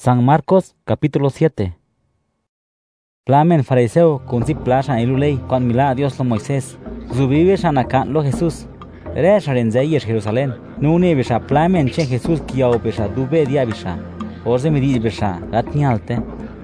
San Marcos, capítulo 7. Plamen fariseo con si plashan ilulei cuan mila a Dios lo Moisés. Zubibe shanakan lo Jesús. Re sharenzayes Jerusalén. Nuni bisha plamen chen Jesús kiao bisha dube dia bisha. Orze midi bisha gatnialte.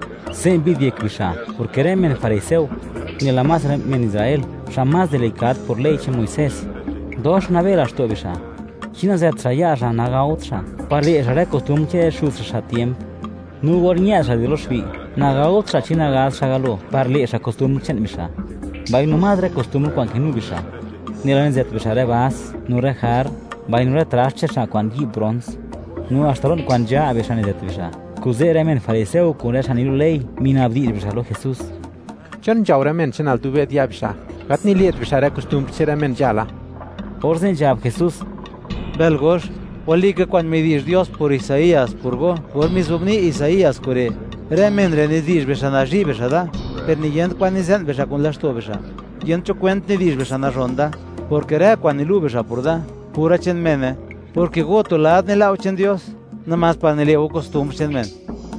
Sen bidiek bisha. Porque remen fariseo. Ni la más remen Israel. Jamás delicat por ley chen Moisés. Dos naveras to bisha. China se atraya a naga otra. Parli esa costumbre shus sha tiempo. Nu gornia sa de los vi. Naga otra china gas sagalo. Parli esa costumbre chen bisha. Bai no madre costumbre cuan que nu bisha. Ni la nzet bisha rebas, nu rejar, bai nu retrache sa cuan gi bronze. Nu astalon cuan ja bisha nzet bisha. Cuze remen fariseo con esa nilu lei mina abdi bisha lo Jesús. Chon jauremen chen al tuve dia bisha. Gatni liet bisha re costumbre cheremen jala. Orzen jab Jesús. Belgosh, wali que cuando me dices Dios por Isaías, por mis obni Isaías core, remen renedish besanaji besada, per ni yent cuando nizent besa con las to besa. Yent cho cuent ni dish besana ronda, porque re cuando lu besa purda, pura chen mene, porque goto la ne la ochen Dios, nada más para ne leo costumbre chen men.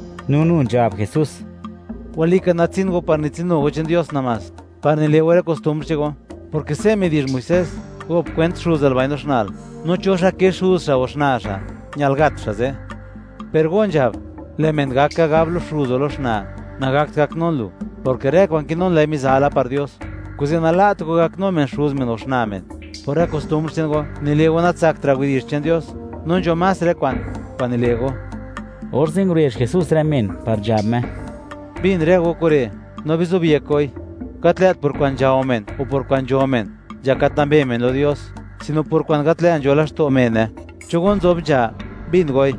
No jab Jesús. Wali que natin go para nitin no ochen Dios nada más, para ne leo era costumbre chego, porque se me dish Moisés, go cuent shuz del vaino shnal. No chosha que shusa o shnasha, nyalgat shaze. Pergonjab, le mengaka gablo shrudo lo shna, nagak gak nonlu, porque re cuan que non le misala par Dios. Kuzina lat go gak no men shuz men o shnamen. Por re costumbre tengo, ni lego na tsak traguidish chen Dios, non yo más re cuan ni lego. Orzen gruyesh Jesús remen par jabme. Bin rego kore, no bizo biekoi, katleat por cuan jaomen o por cuan jomen, ya katambe men lo Dios. Sino por cuando gatlean yo las tomene. Chogon zobja, bingoy.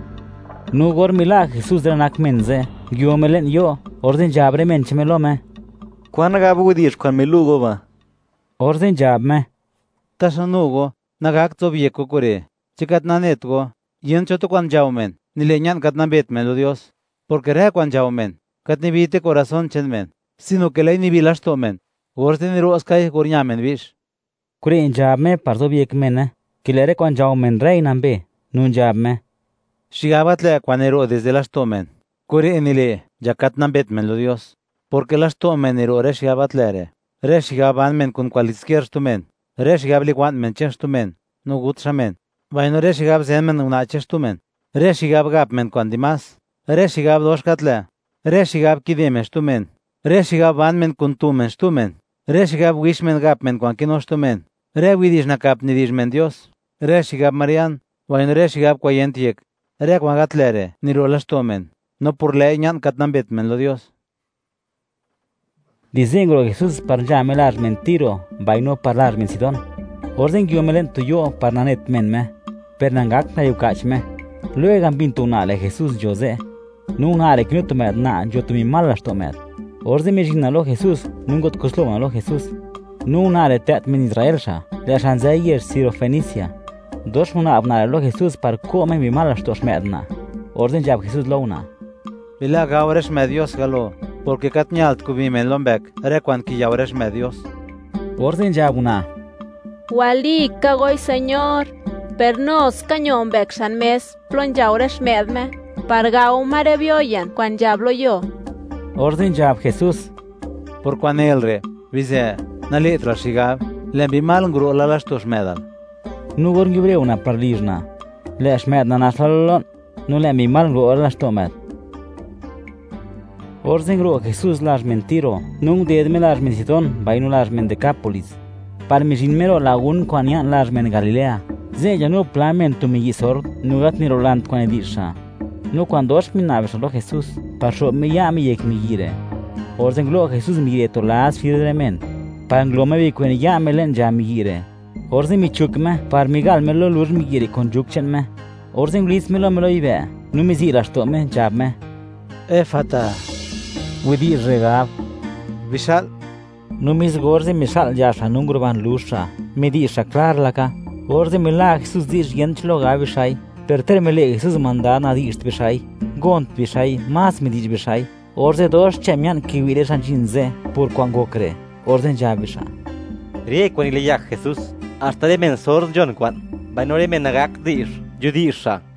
Nu gor mila Jesús de nakmenze. Giomelen yo, orden jabre menchemelome. Cuan gabu dish cuan melugo va. Orden jabme. Tasanugo, nagak zobieko kore. Chikat nanetgo, yen choto cuan jaumen. Ni leñan katna betmen lo Dios. Porque re cuan jaumen. Kat ni bite corazón chenmen. Sino que lei ni bilas tomen. Orden ni roskay gornyamen bish. Kure jabme parzo biek mene, kilere cuan jaumen rey nambe, nun jabme. Shigabatle cuanero desde las tomen. Kure enile, yakat nambetmen lo Dios. Porque las tomen ero re shigabatlere. Re shigabanmen con cualquier stumen. Re shigabli men chestumen. No gutshamen. Vaino re shigab zenmen una chestumen. Re shigab gapmen cuan dimas. Re shigab doshkatle. Re shigab kideme stumen. Re shigab banmen con tumen stumen. Re shigab wishmen gapmen cuan kinostumen. Re widish nakap ni dish men Dios. Re shigab Marian, wain re shigab kwayentiek. Re kwagatlere, ni rolas tomen. No por ley ñan katnambet men lo Dios. Dizengro Jesús par jamelar mentiro, vaino parlar mensidon. Orden giomelen tuyo parnanet menme, pernangak na yukachme. Luego bintu nale Jesús Jose. Nunare knutumet na jotumi malas tomet. Orden mejinalo Jesús, nungot kuslomalo Jesús. Nunare tet men Israel sha, le shanzayer Sirofenicia. Dos muna abnare lo Jesús par come mi malas tos medna. Orden jab Jesús lo una. Vila gawresh medios galo, porque katnyalt kubimen lombek, recuan ki yawresh medios. Orden jab una. Wali kagoy Señor, pernos cañón bek shan mes, plon yawresh medme, par gao marebioyan, cuan jablo yo. Orden jab Jesús. Por cuan elre, vize, na letra shigab, lembi malngro la las tos medal. Nu vor gibre una parlijna. Le shmedna naslalon, nu lembi malngro las tomet. Orzen gro Jesús las mentiro, nung dedme las mensidon, vainu las men Decápolis. Par mijinmero lagun kwanian las men Galilea. Ze ya no plamen tu millisor, nu gat ni roland kwan edisha. Nu cuando os minabes lo Jesús, pasó me ya mi yek migire. Orzen gro Jesús migire to las firdemen. Par glome vi kwen ya melen ja migire. Orzen mi chukme, par migal melo lur migire con jukchenme. Orzen glis melo ibe, nu mi ziras tome jabme. Efata. Widi regab. Vishal. Nu mis gorze misal jasha nungurban lusha. Me di shaklar laka. Orze mila Jesús dish yenchlo gavishai. Per termele Jesús mandana disht bishai. Gont bishai, mas me dish bishai. Orze dos chemian kiwile shanchinze, por cuango cre. Orden jabisha. Rie cuan ile yak Jesús, hasta de mensor John cuan. Vainore menagak dish, judisha.